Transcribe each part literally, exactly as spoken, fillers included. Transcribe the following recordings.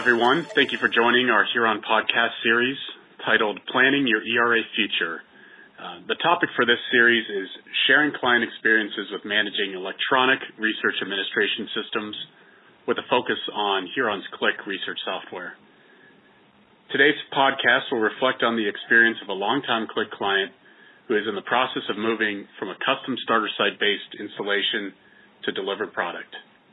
everyone. Thank you for joining our Huron podcast series titled Planning Your E R A Future. Uh, the topic for this series is sharing client experiences with managing electronic research administration systems with a focus on Huron's Qlik research software. Today's podcast will reflect on the experience of a longtime Qlik client who is in the process of moving from a custom starter site-based installation to delivered product.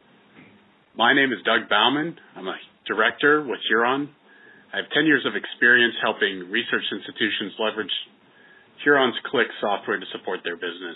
My name is Doug Bauman. I'm a director with Huron. I have ten years of experience helping research institutions leverage Huron's Qlik software to support their business.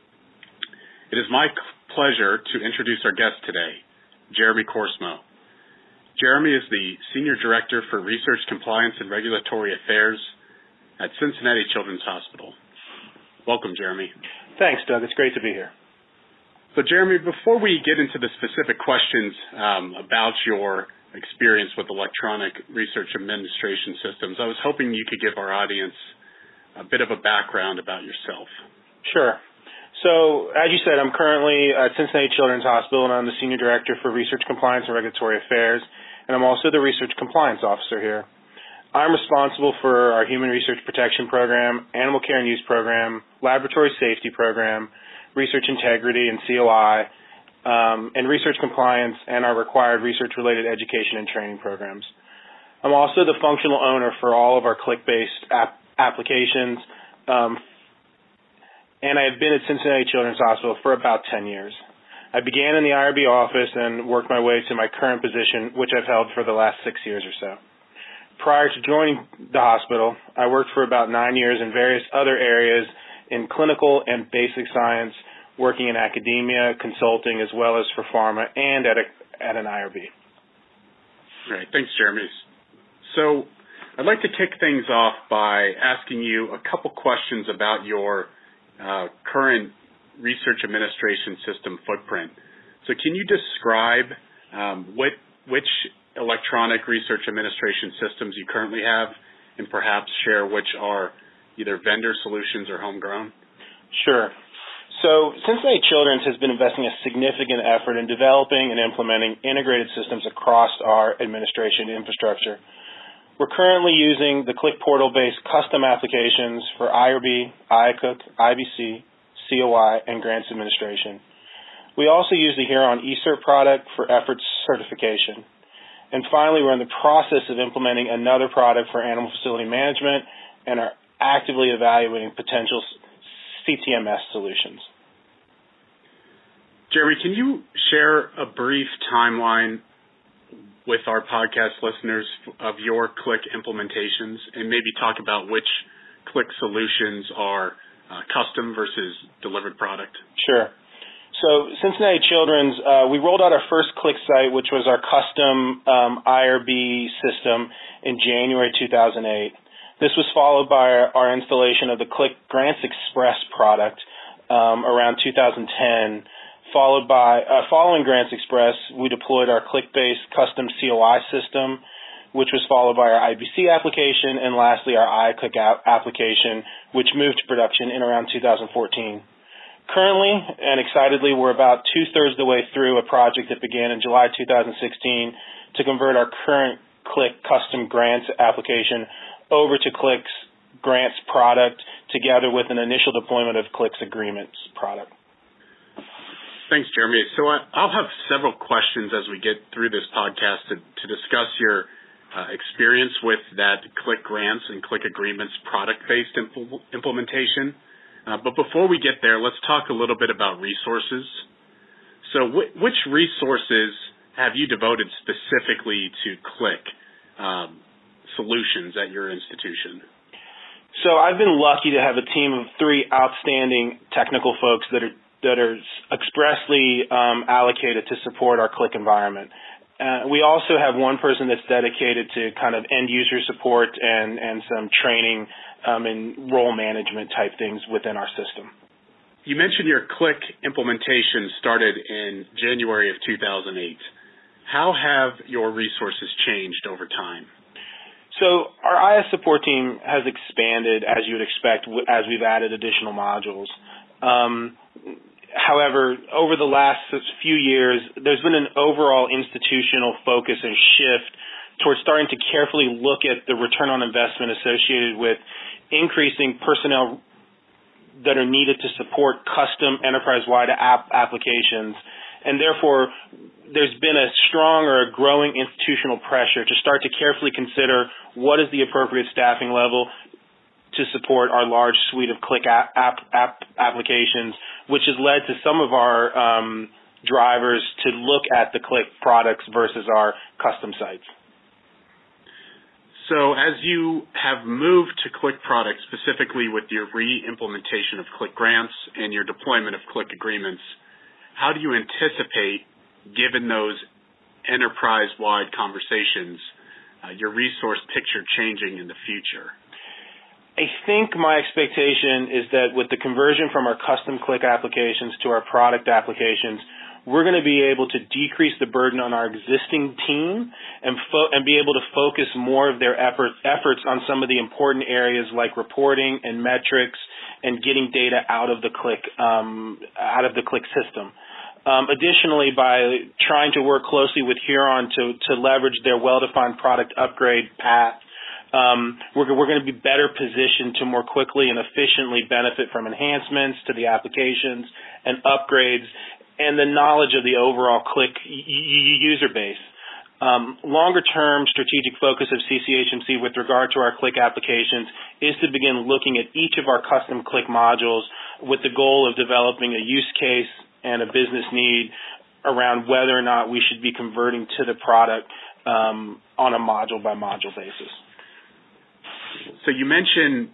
It is my pleasure to introduce our guest today, Jeremy Korsmo. Jeremy is the Senior Director for Research Compliance and Regulatory Affairs at Cincinnati Children's Hospital. Welcome, Jeremy. Thanks, Doug. It's great to be here. So, Jeremy, before we get into the specific questions um, about your experience with electronic research administration systems, I was hoping you could give our audience a bit of a background about yourself. Sure. So, as you said, I'm currently at Cincinnati Children's Hospital, and I'm the Senior Director for Research Compliance and Regulatory Affairs, and I'm also the Research Compliance Officer here. I'm responsible for our Human Research Protection Program, Animal Care and Use Program, Laboratory Safety Program, Research Integrity and C O I, um, and Research Compliance and our required research-related education and training programs. I'm also the functional owner for all of our Qlik-based app applications, um, and I have been at Cincinnati Children's Hospital for about ten years. I began in the I R B office and worked my way to my current position, which I've held for the last six years or so. Prior to joining the hospital, I worked for about nine years in various other areas in clinical and basic science, working in academia, consulting, as well as for pharma and at, a, at an I R B. Great. Thanks, Jeremy. So I'd like to kick things off by asking you a couple questions about your uh, current research administration system footprint. So can you describe um, what, which electronic research administration systems you currently have, and perhaps share which are either vendor solutions or homegrown? Sure. So Cincinnati Children's has been investing a significant effort in developing and implementing integrated systems across our administration infrastructure. We're currently using the Qlik portal-based custom applications for I R B, I A C U C, I B C, C O I, and grants administration. We also use the Huron eCert product for efforts certification. And finally, we're in the process of implementing another product for animal facility management and are actively evaluating potential C T M S solutions. Jeremy, can you share a brief timeline with our podcast listeners of your Qlik implementations and maybe talk about which Qlik solutions are uh, custom versus delivered product? Sure. So Cincinnati Children's, uh, we rolled out our first Qlik site, which was our custom um, I R B system in January two thousand eight. This was followed by our, our installation of the Qlik Grants Express product um, around two thousand ten. Followed by, uh, following Grants Express, we deployed our Qlik-based custom C O I system, which was followed by our I B C application, and lastly our I A C U C application, which moved to production in around two thousand fourteen. Currently, and excitedly, we're about two-thirds of the way through a project that began in July two thousand sixteen to convert our current Qlik custom grants application over to Qlik's grants product together with an initial deployment of Qlik's agreements product. Thanks, Jeremy. So I, I'll have several questions as we get through this podcast to, to discuss your uh, experience with that Qlik grants and Qlik agreements product-based impl implementation. Uh, but before we get there, let's talk a little bit about resources. So wh which resources have you devoted specifically to Qlik um, solutions at your institution? So I've been lucky to have a team of three outstanding technical folks that are that are expressly um, allocated to support our Qlik environment. Uh, we also have one person that's dedicated to kind of end-user support and, and some training um, and role management type things within our system. You mentioned your Qlik implementation started in January of two thousand eight. How have your resources changed over time? So our I S support team has expanded, as you would expect, as we've added additional modules. Um, However, over the last few years, there's been an overall institutional focus and shift towards starting to carefully look at the return on investment associated with increasing personnel that are needed to support custom enterprise-wide app applications. And therefore, there's been a strong or a growing institutional pressure to start to carefully consider what is the appropriate staffing level to support our large suite of Qlik app, app, app applications, which has led to some of our um, drivers to look at the Qlik products versus our custom sites. So as you have moved to Qlik products, specifically with your re-implementation of Qlik grants and your deployment of Qlik agreements, how do you anticipate, given those enterprise-wide conversations, uh, your resource picture changing in the future? I think my expectation is that with the conversion from our custom Qlik applications to our product applications, we're going to be able to decrease the burden on our existing team and, fo- and be able to focus more of their effort- efforts on some of the important areas like reporting and metrics and getting data out of the Qlik um, out of the Qlik system. Um, additionally, by trying to work closely with Huron to, to leverage their well-defined product upgrade path, um, we're, we're going to be better positioned to more quickly and efficiently benefit from enhancements to the applications and upgrades and the knowledge of the overall Qlik user base. Um, longer-term strategic focus of C C H M C with regard to our Qlik applications is to begin looking at each of our custom Qlik modules with the goal of developing a use case and a business need around whether or not we should be converting to the product um, on a module-by-module basis. So you mentioned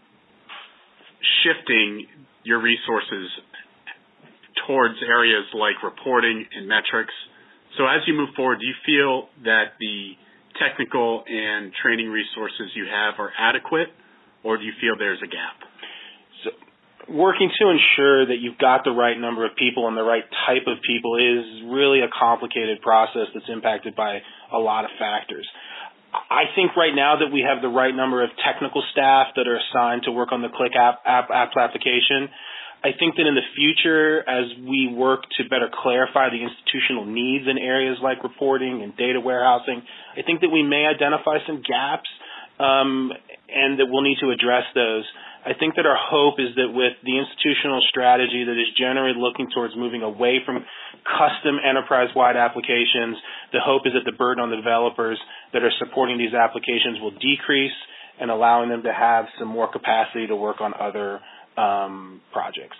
shifting your resources towards areas like reporting and metrics. So as you move forward, do you feel that the technical and training resources you have are adequate, or do you feel there's a gap? So working to ensure that you've got the right number of people and the right type of people is really a complicated process that's impacted by a lot of factors. I think right now that we have the right number of technical staff that are assigned to work on the Qlik app, app, app application. I think that in the future, as we work to better clarify the institutional needs in areas like reporting and data warehousing, I think that we may identify some gaps um, and that we'll need to address those. I think that our hope is that with the institutional strategy that is generally looking towards moving away from custom enterprise-wide applications, the hope is that the burden on the developers that are supporting these applications will decrease and allowing them to have some more capacity to work on other um, projects.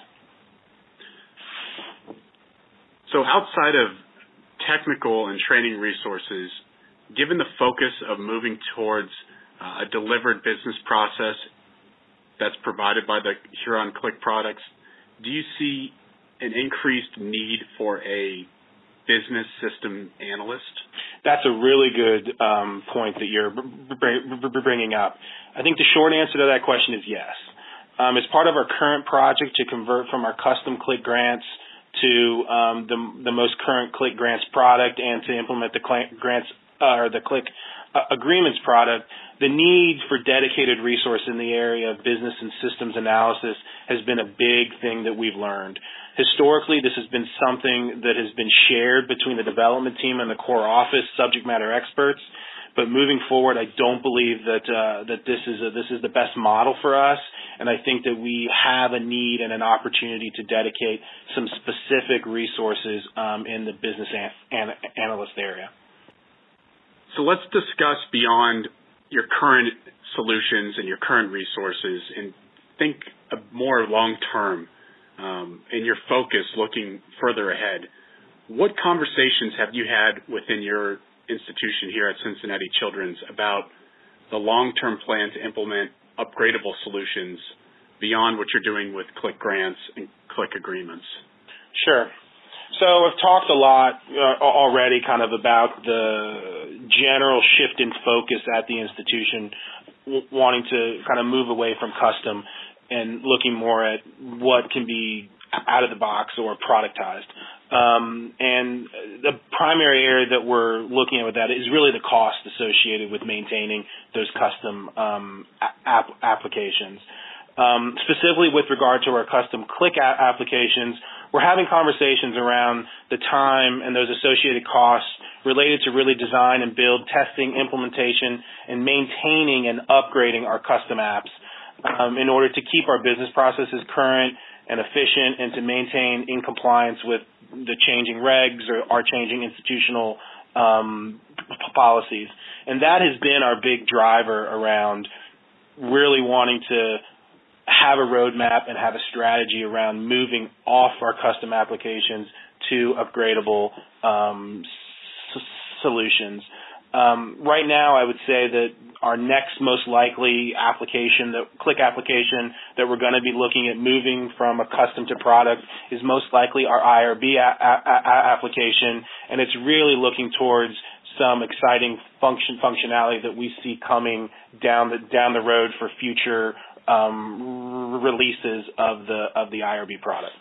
So outside of technical and training resources, given the focus of moving towards uh, a delivered business process that's provided by the Huron Qlik products, do you see an increased need for a business system analyst? That's a really good um, point that you're bringing up. I think the short answer to that question is yes. Um, as part of our current project to convert from our custom Qlik grants to um, the, the most current Qlik grants product and to implement the Qlik grants uh, or the Qlik uh, agreements product, the need for dedicated resource in the area of business and systems analysis has been a big thing that we've learned. Historically, this has been something that has been shared between the development team and the core office subject matter experts. But moving forward, I don't believe that uh, that this is a, this is the best model for us, and I think that we have a need and an opportunity to dedicate some specific resources um, in the business an- an- analyst area. So let's discuss beyond your current solutions and your current resources and think more long-term um, in your focus looking further ahead. What conversations have you had within your institution here at Cincinnati Children's about the long-term plan to implement upgradable solutions beyond what you're doing with Qlik grants and Qlik agreements? Sure. So I've talked a lot uh, already kind of about the general shift in focus at the institution, w- wanting to kind of move away from custom and looking more at what can be out of the box or productized. Um, and the primary area that we're looking at with that is really the cost associated with maintaining those custom um, app- applications. Um, specifically with regard to our custom Qlik a- applications, we're having conversations around the time and those associated costs related to really design and build, testing, implementation, and maintaining and upgrading our custom apps um, in order to keep our business processes current and efficient and to maintain in compliance with the changing regs or our changing institutional um, p- policies. And that has been our big driver around really wanting to have a roadmap and have a strategy around moving off our custom applications to upgradable um, s- solutions. Um, right now, I would say that our next most likely application, the Qlik application that we're going to be looking at moving from a custom to product is most likely our I R B a- a- a- application, and it's really looking towards some exciting function functionality that we see coming down the down the road for future um, releases of the of the I R B product.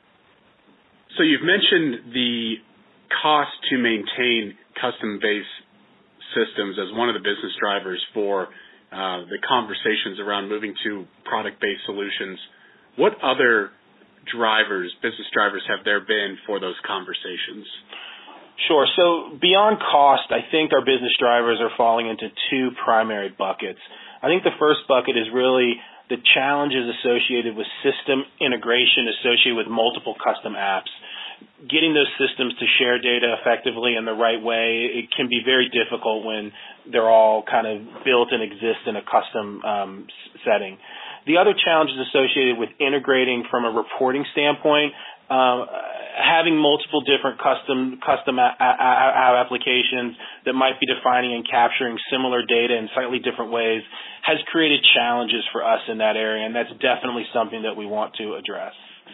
So you've mentioned the cost to maintain custom-based systems as one of the business drivers for uh, the conversations around moving to product-based solutions. What other drivers, business drivers, have there been for those conversations? Sure. So beyond cost, I think our business drivers are falling into two primary buckets. I think the first bucket is really the challenges associated with system integration associated with multiple custom apps. Getting those systems to share data effectively in the right way, it can be very difficult when they're all kind of built and exist in a custom um, setting. The other challenges associated with integrating from a reporting standpoint, uh, having multiple different custom custom a- a- a- applications that might be defining and capturing similar data in slightly different ways has created challenges for us in that area, and that's definitely something that we want to address.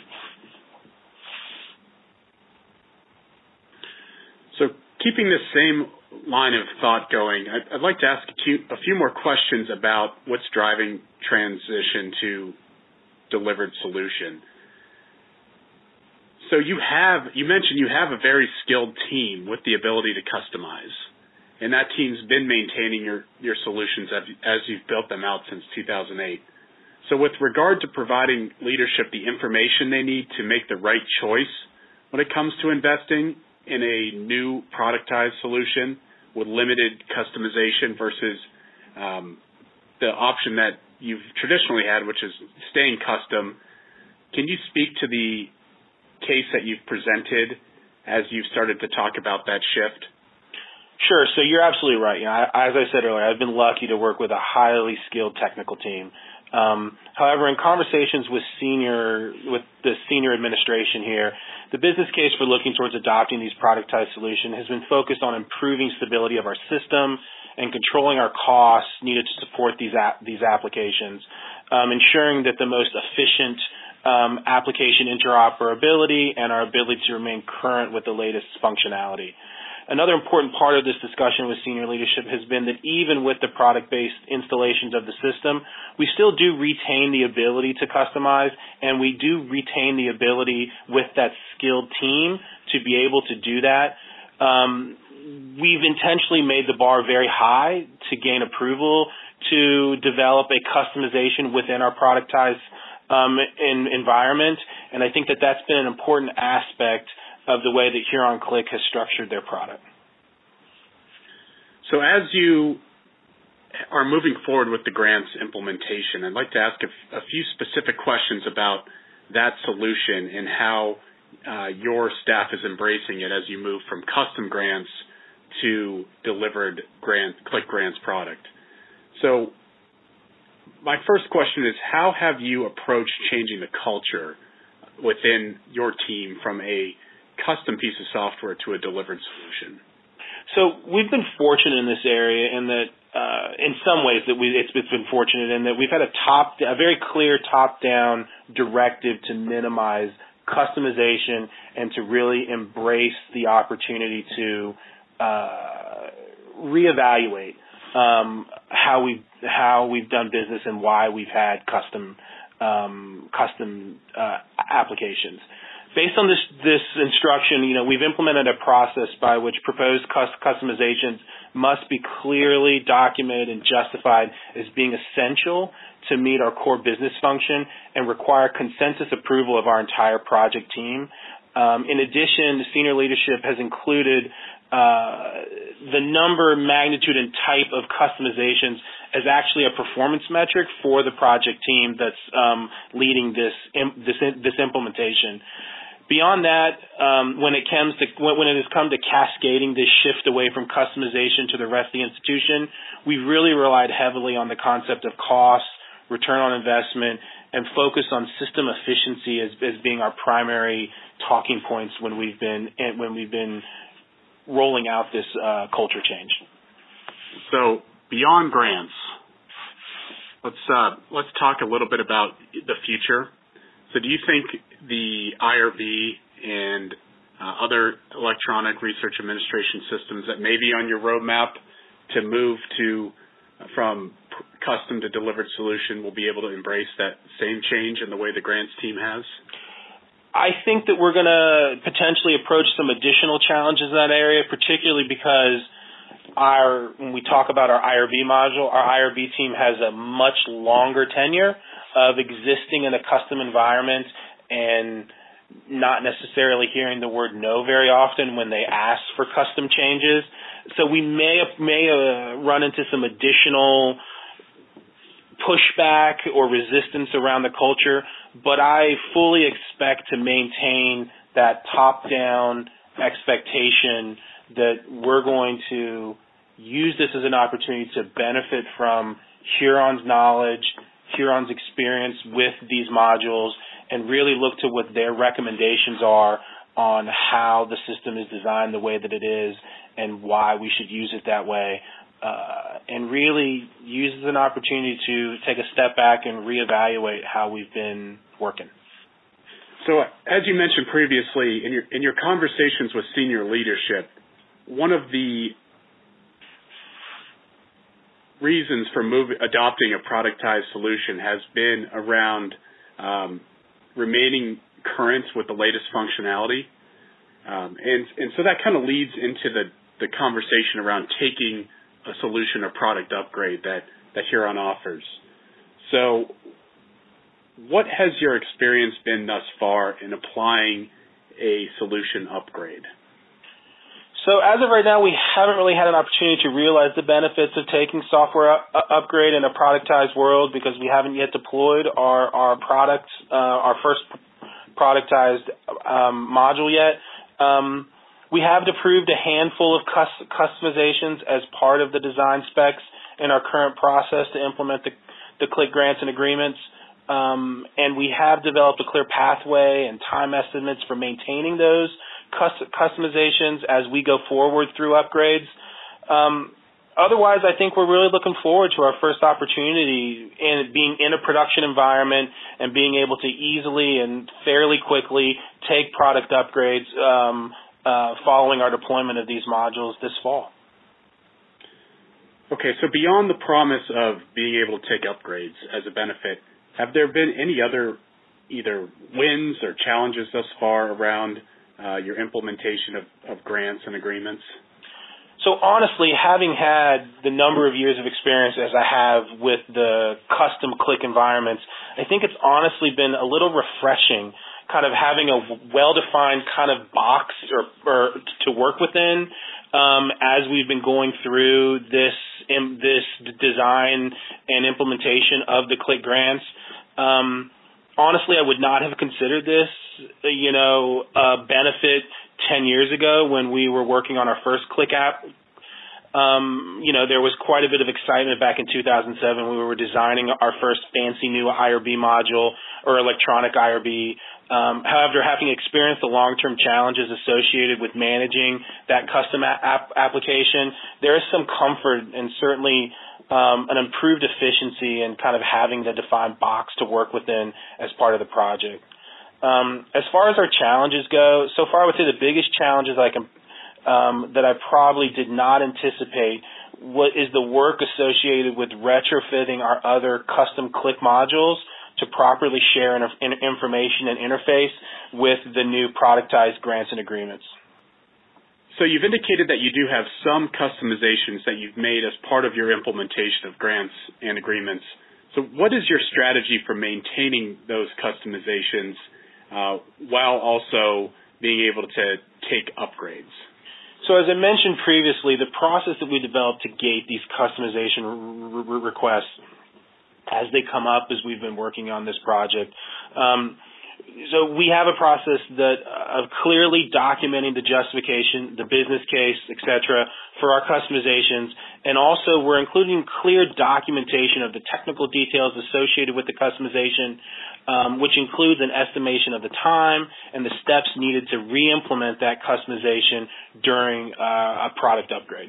So keeping this same line of thought going, I'd, I'd like to ask a few, a few more questions about what's driving transition to delivered solution. So you have, you mentioned you have a very skilled team with the ability to customize, and that team's been maintaining your, your solutions as, as you've built them out since two thousand eight. So with regard to providing leadership the information they need to make the right choice when it comes to investing in a new productized solution with limited customization versus um, the option that you've traditionally had, which is staying custom, can you speak to the case that you've presented as you've started to talk about that shift? Sure. So you're absolutely right. You know, I, as I said earlier, I've been lucky to work with a highly skilled technical team. Um, however, in conversations with senior, with the senior administration here, the business case for looking towards adopting these productized solutions has been focused on improving stability of our system and controlling our costs needed to support these app, these applications, um, ensuring that the most efficient um, application interoperability and our ability to remain current with the latest functionality. Another important part of this discussion with senior leadership has been that even with the product-based installations of the system, we still do retain the ability to customize, and we do retain the ability with that skilled team to be able to do that. Um, we've intentionally made the bar very high to gain approval to develop a customization within our productized um, in, environment, and I think that that's been an important aspect of the way that Huron-Qlik has structured their product. So as you are moving forward with the grants implementation, I'd like to ask a, a few specific questions about that solution and how uh, your staff is embracing it as you move from custom grants to delivered grant, Qlik Grants product. So my first question is, how have you approached changing the culture within your team from a custom piece of software to a delivered solution? So we've been fortunate in this area in that, uh, in some ways, that we, it's, it's been fortunate in that we've had a top, a very clear top-down directive to minimize customization and to really embrace the opportunity to uh, reevaluate um, how we how we've done business and why we've had custom um, custom uh, applications. Based on this this instruction, you know, we've implemented a process by which proposed customizations must be clearly documented and justified as being essential to meet our core business function and require consensus approval of our entire project team. Um, in addition, the senior leadership has included uh, the number, magnitude, and type of customizations as actually a performance metric for the project team that's um, leading this, this this implementation. Beyond that, um, when it comes to when it has come to cascading this shift away from customization to the rest of the institution, we've really relied heavily on the concept of cost, return on investment, and focus on system efficiency as, as being our primary talking points when we've been when we've been rolling out this uh, culture change. So beyond grants, let's uh, let's talk a little bit about the future. So do you think the I R B and uh, other electronic research administration systems that may be on your roadmap to move to uh, from custom to delivered solution will be able to embrace that same change in the way the grants team has? I think that we're going to potentially approach some additional challenges in that area, particularly because our when we talk about our I R B module, our I R B team has a much longer tenure of existing in a custom environment and not necessarily hearing the word no very often when they ask for custom changes. So we may may uh, run into some additional pushback or resistance around the culture, but I fully expect to maintain that top-down expectation that we're going to use this as an opportunity to benefit from Huron's knowledge, Huron's experience with these modules, and really look to what their recommendations are on how the system is designed the way that it is and why we should use it that way, uh, and really use it as an opportunity to take a step back and reevaluate how we've been working. So as you mentioned previously, in your, in your conversations with senior leadership, one of the reasons for move, adopting a productized solution has been around um, remaining current with the latest functionality. Um, and, and so that kind of leads into the, the conversation around taking a solution or product upgrade that, that Huron offers. So what has your experience been thus far in applying a solution upgrade? So as of right now, we haven't really had an opportunity to realize the benefits of taking software up, upgrade in a productized world because we haven't yet deployed our, our product, uh, our first productized um, module yet. Um, we have approved a handful of cus- customizations as part of the design specs in our current process to implement the, the C L I C grants and agreements. Um, and we have developed a clear pathway and time estimates for maintaining those customizations as we go forward through upgrades. Um, otherwise, I think we're really looking forward to our first opportunity in being in a production environment and being able to easily and fairly quickly take product upgrades um, uh, following our deployment of these modules this fall. Okay, so beyond the promise of being able to take upgrades as a benefit, have there been any other either wins or challenges thus far around Uh, your implementation of, of grants and agreements? So honestly, having had the number of years of experience as I have with the custom C L I C environments, I think it's honestly been a little refreshing kind of having a well-defined kind of box or, or to work within um, as we've been going through this, in, this design and implementation of the C L I C grants. Um, honestly, I would not have considered this you know, a benefit ten years ago when we were working on our first C L I C app. Um, you know, there was quite a bit of excitement back in two thousand seven when we were designing our first fancy new I R B module or electronic I R B. Um, however, having experienced the long-term challenges associated with managing that custom app application, there is some comfort and certainly um, an improved efficiency in kind of having the defined box to work within as part of the project. Um, as far as our challenges go, so far I would say the biggest challenges I can, um, that I probably did not anticipate what is the work associated with retrofitting our other custom C L I C modules to to properly share in, in information and interface with the new productized grants and agreements. So you've indicated that you do have some customizations that you've made as part of your implementation of grants and agreements. So what is your strategy for maintaining those customizations uh, while also being able to take upgrades? So as I mentioned previously, the process that we developed to gate these customization re- re- requests as they come up as we've been working on this project. Um, so we have a process that uh, of clearly documenting the justification, the business case, et cetera, for our customizations, and also we're including clear documentation of the technical details associated with the customization, um, which includes an estimation of the time and the steps needed to re-implement that customization during uh, a product upgrade.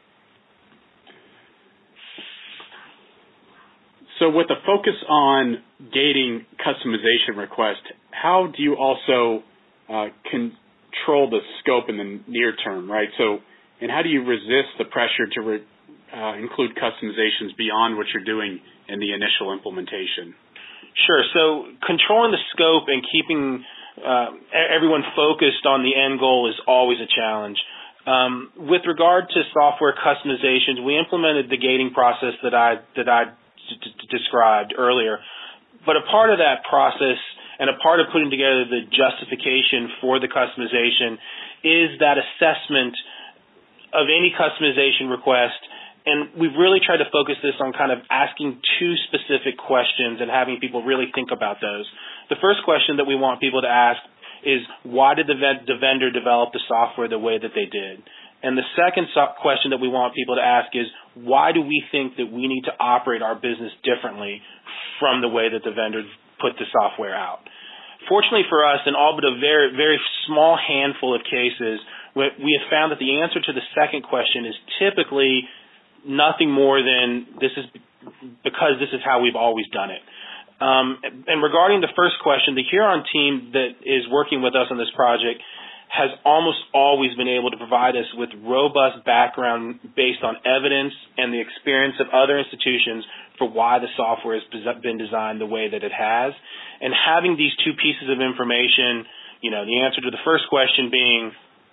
So with a focus on gating customization requests, how do you also uh, control the scope in the near term, right? So, and how do you resist the pressure to re, uh, include customizations beyond what you're doing in the initial implementation? Sure. So controlling the scope and keeping uh, everyone focused on the end goal is always a challenge. Um, with regard to software customizations, we implemented the gating process that I that I d- d- described earlier. But a part of that process and a part of putting together the justification for the customization is that assessment of any customization request. And we've really tried to focus this on kind of asking two specific questions and having people really think about those. The first question that we want people to ask is, why did the, ven- the vendor develop the software the way that they did? And the second so- question that we want people to ask is, why do we think that we need to operate our business differently from the way that the vendor put the software out? Fortunately for us, in all but a very, very small handful of cases, we have found that the answer to the second question is typically nothing more than this is because this is how we've always done it. Um, and regarding the first question, the Huron team that is working with us on this project has almost always been able to provide us with robust background based on evidence and the experience of other institutions for why the software has been designed the way that it has. And having these two pieces of information, you know, the answer to the first question being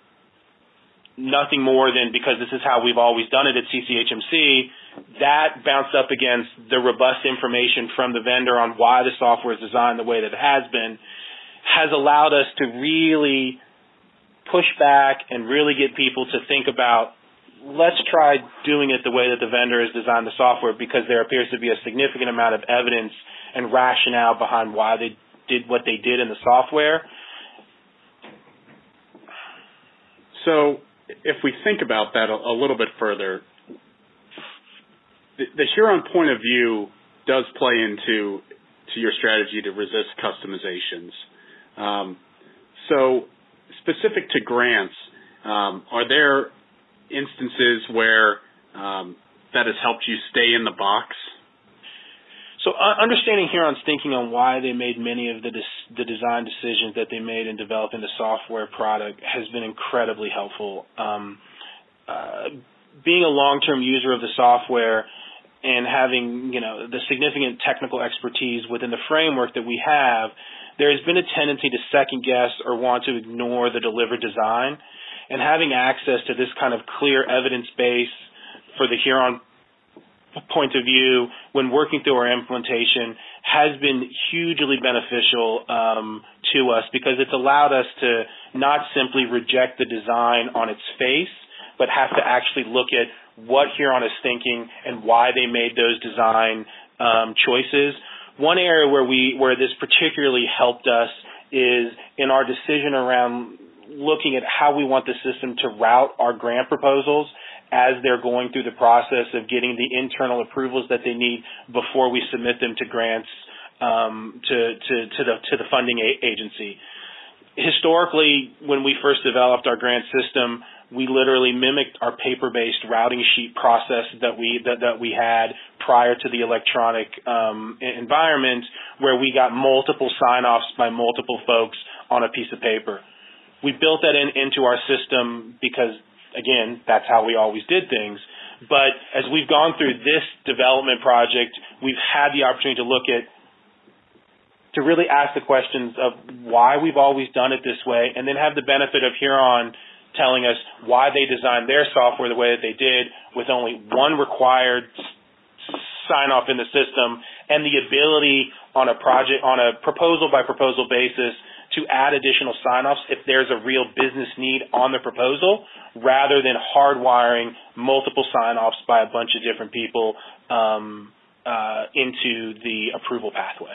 nothing more than because this is how we've always done it at C C H M C, that bounced up against the robust information from the vendor on why the software is designed the way that it has been, has allowed us to really push back and really get people to think about, let's try doing it the way that the vendor has designed the software, because there appears to be a significant amount of evidence and rationale behind why they did what they did in the software. So if we think about that a, a little bit further, the, the Huron point of view does play into to your strategy to resist customizations. Um, so specific to grants, um, are there instances where um, that has helped you stay in the box? So uh, understanding Huron's thinking on why they made many of the des- the design decisions that they made in developing the software product has been incredibly helpful. Um, uh, being a long-term user of the software and having, you know, the significant technical expertise within the framework that we have, there has been a tendency to second-guess or want to ignore the delivered design. And having access to this kind of clear evidence base for the Huron point of view when working through our implementation has been hugely beneficial um, to us, because it's allowed us to not simply reject the design on its face, but have to actually look at what Huron is thinking and why they made those design um, choices. One area where we where this particularly helped us is in our decision around looking at how we want the system to route our grant proposals as they're going through the process of getting the internal approvals that they need before we submit them to grants um, to, to, to, the, to the funding a- agency. Historically, when we first developed our grant system, we literally mimicked our paper-based routing sheet process that we that, that we had prior to the electronic um, environment, where we got multiple sign-offs by multiple folks on a piece of paper. We built that in, into our system because, again, that's how we always did things. But as we've gone through this development project, we've had the opportunity to look at to really ask the questions of why we've always done it this way, and then have the benefit of Huron telling us why they designed their software the way that they did with only one required sign-off in the system and the ability on a project, on a proposal-by-proposal basis to add additional sign-offs if there's a real business need on the proposal, rather than hardwiring multiple sign-offs by a bunch of different people um, uh, into the approval pathway.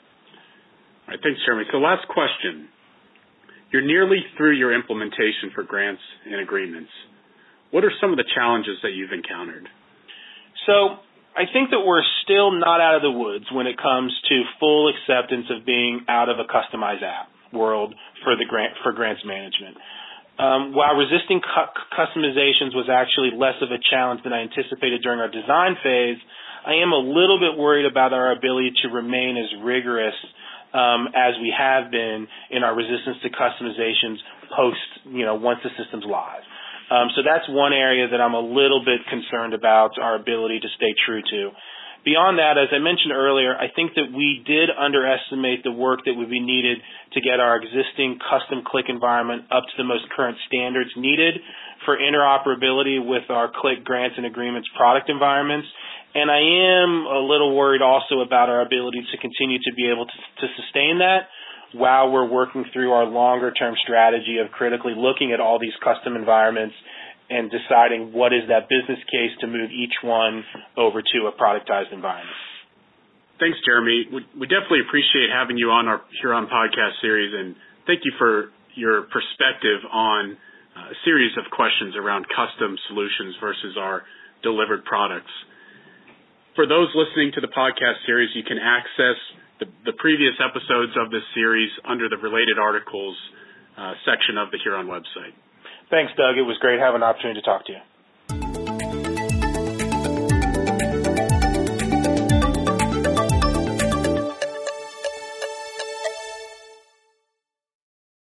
All right, thanks, Jeremy. So last question. You're nearly through your implementation for grants and agreements. What are some of the challenges that you've encountered? So I think that we're still not out of the woods when it comes to full acceptance of being out of a customized app world for the grant for grants management. Um, while resisting cu- customizations was actually less of a challenge than I anticipated during our design phase, I am a little bit worried about our ability to remain as rigorous um, as we have been in our resistance to customizations post, you know, once the system's live. Um, so that's one area that I'm a little bit concerned about our ability to stay true to. Beyond that, as I mentioned earlier, I think that we did underestimate the work that would be needed to get our existing custom Click environment up to the most current standards needed for interoperability with our Click grants and agreements product environments. And I am a little worried also about our ability to continue to be able to, to sustain that while we're working through our longer-term strategy of critically looking at all these custom environments and deciding what is that business case to move each one over to a productized environment. Thanks, Jeremy. We, we definitely appreciate having you on our Huron podcast series, and thank you for your perspective on a series of questions around custom solutions versus our delivered products. For those listening to the podcast series, you can access the, the previous episodes of this series under the related articles uh, section of the Huron website. Thanks, Doug. It was great having an opportunity to talk to you.